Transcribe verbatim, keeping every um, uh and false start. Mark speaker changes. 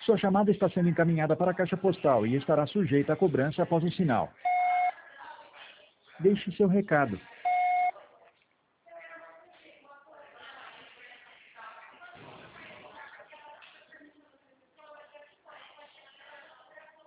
Speaker 1: Sua chamada está sendo encaminhada para a caixa postal e estará sujeita a cobrança após o sinal. Deixe seu recado.